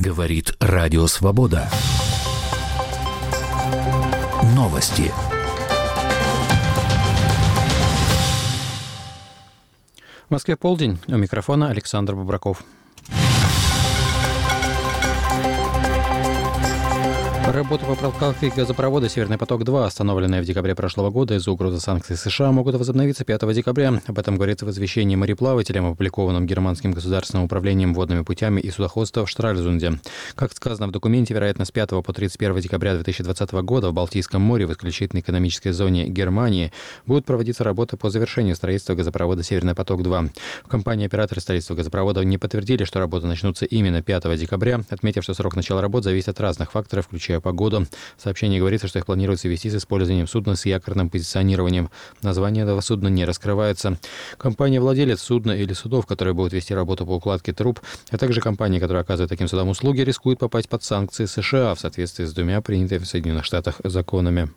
Говорит Радио Свобода. Новости. В Москве полдень. У микрофона Александр Бобраков. Работы по прокладке газопровода «Северный поток-2», остановленные в декабре прошлого года из-за угрозы санкций США, могут возобновиться 5 декабря. Об этом говорится в извещении мореплавателям, опубликованном Германским государственным управлением водными путями и судоходства в Штральзунде. Как сказано в документе, вероятно, с 5 по 31 декабря 2020 года в Балтийском море в исключительной экономической зоне Германии будут проводиться работы по завершению строительства газопровода «Северный поток-2». В компании-операторы строительства газопровода не подтвердили, что работы начнутся именно 5 декабря, отметив, что срок начала работ зависит от разных факторов, включая погоду. В сообщении говорится, что их планируется вести с использованием судна с якорным позиционированием. Название этого судна не раскрывается. Компания-владелец судна или судов, которые будут вести работу по укладке труб, а также компании, которые оказывают таким судам услуги, рискуют попасть под санкции США в соответствии с 2 принятыми в Соединенных Штатах законами.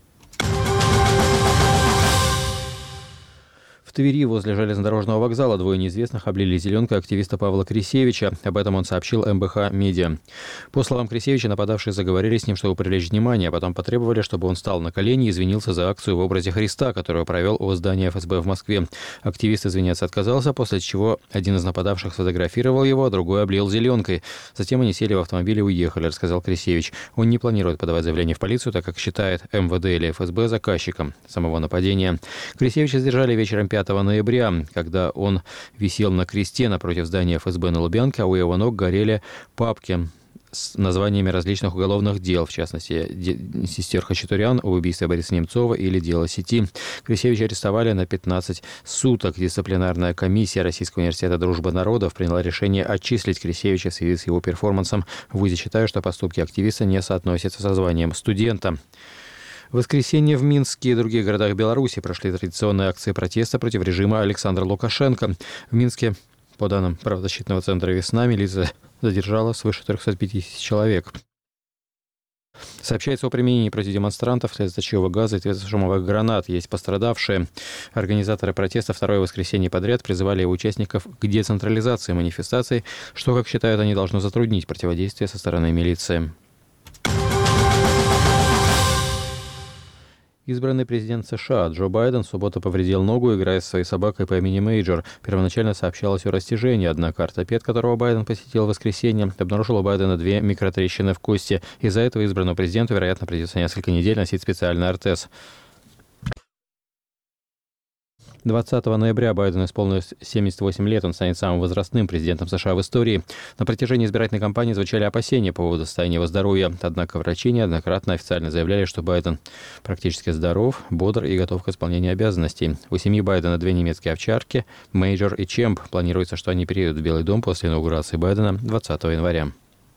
В Твери возле железнодорожного вокзала двое неизвестных облили зеленкой активиста Павла Крисевича. Об этом он сообщил МБХ Медиа. По словам Крисевича, нападавшие заговорили с ним, чтобы привлечь внимание, а потом потребовали, чтобы он встал на колени и извинился за акцию в образе Христа, которую провел у здания ФСБ в Москве. Активист извиняться отказался, после чего один из нападавших сфотографировал его, а другой облил зеленкой. Затем они сели в автомобиль и уехали, рассказал Крисевич. Он не планирует подавать заявление в полицию, так как считает МВД или ФСБ заказчиком самого нападения. Крисевича задержали вечером 5 ноября, когда он висел на кресте напротив здания ФСБ на Лубянке, а у его ног горели папки с названиями различных уголовных дел, в частности, сестер Хачатурян об убийстве Бориса Немцова или дело сети. Крисевича арестовали на 15 суток. Дисциплинарная комиссия Российского университета дружбы народов приняла решение отчислить Крисевича в связи с его перформансом. В ВУЗе считают, что поступки активиста не соотносятся со званием студента. В воскресенье в Минске и других городах Беларуси прошли традиционные акции протеста против режима Александра Лукашенко. В Минске, по данным правозащитного центра «Весна», милиция задержала свыше 350 человек. Сообщается о применении против демонстрантов слезоточивого газа и светошумовых гранат. Есть пострадавшие. Организаторы протеста второе воскресенье подряд призывали его участников к децентрализации манифестаций, что, как считают они, должно затруднить противодействие со стороны милиции. Избранный президент США Джо Байден в субботу повредил ногу, играя со своей собакой по имени Мейджор. Первоначально сообщалось о растяжении, однако ортопед, которого Байден посетил в воскресенье, обнаружил у Байдена 2 микротрещины в кости. Из-за этого избранному президенту, вероятно, придется несколько недель носить специальный ортез. 20 ноября Байдену исполнилось 78 лет. Он станет самым возрастным президентом США в истории. На протяжении избирательной кампании звучали опасения по поводу состояния его здоровья. Однако врачи неоднократно официально заявляли, что Байден практически здоров, бодр и готов к исполнению обязанностей. У семьи Байдена 2 немецкие овчарки, Мейджор и Чемп. Планируется, что они переедут в Белый дом после инаугурации Байдена 20 января.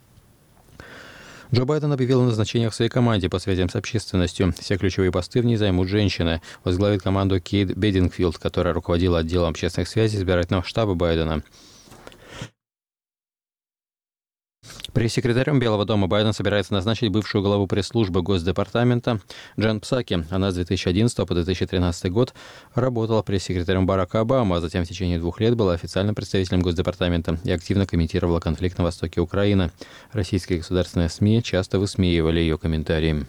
Джо Байден объявил о назначениях в своей команде по связям с общественностью. Все ключевые посты в ней займут женщины. Возглавит команду Кейт Бедингфилд, которая руководила отделом общественных связей избирательного штаба Байдена. Пресс-секретарем Белого дома Байден собирается назначить бывшую главу пресс-службы Госдепартамента Джен Псаки. Она с 2011 по 2013 год работала пресс-секретарем Барака Обамы, а затем в течение 2 лет была официальным представителем Госдепартамента и активно комментировала конфликт на востоке Украины. Российские государственные СМИ часто высмеивали ее комментарии.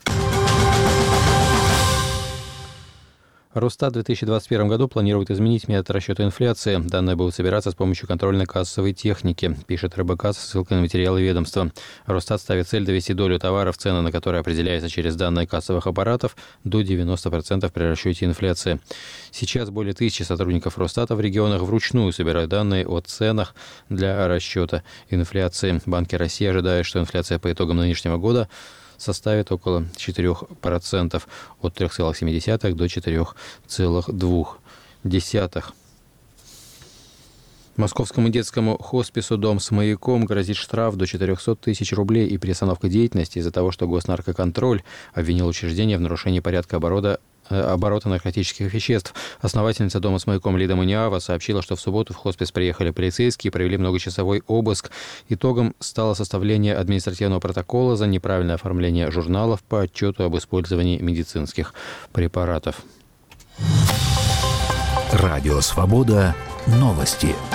Росстат в 2021 году планирует изменить метод расчета инфляции. Данные будут собираться с помощью контрольно-кассовой техники, пишет РБК со ссылкой на материалы ведомства. Росстат ставит цель довести долю товаров, цены на которые определяются через данные кассовых аппаратов, до 90% при расчете инфляции. Сейчас более 1000 сотрудников Росстата в регионах вручную собирают данные о ценах для расчета инфляции. Банки России ожидают, что инфляция по итогам нынешнего года составит около 4%, от 3,7 до 4,2%. Московскому детскому хоспису «Дом с маяком» грозит штраф до 400 тысяч рублей и приостановка деятельности из-за того, что Госнаркоконтроль обвинил учреждение в нарушении порядка оборота наркотических веществ. Основательница «Дома с маяком» Лида Маниава сообщила, что в субботу в хоспис приехали полицейские и провели многочасовой обыск. Итогом стало составление административного протокола за неправильное оформление журналов по отчету об использовании медицинских препаратов. Радио «Свобода». Новости.